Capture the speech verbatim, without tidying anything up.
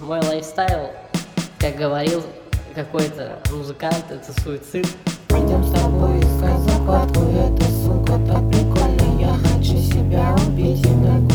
мой лайфстайл, как говорил какой-то музыкант, это суицид. Пойдем с тобой искать закладку, эта сука так прикольно. Я хочу себя убить и на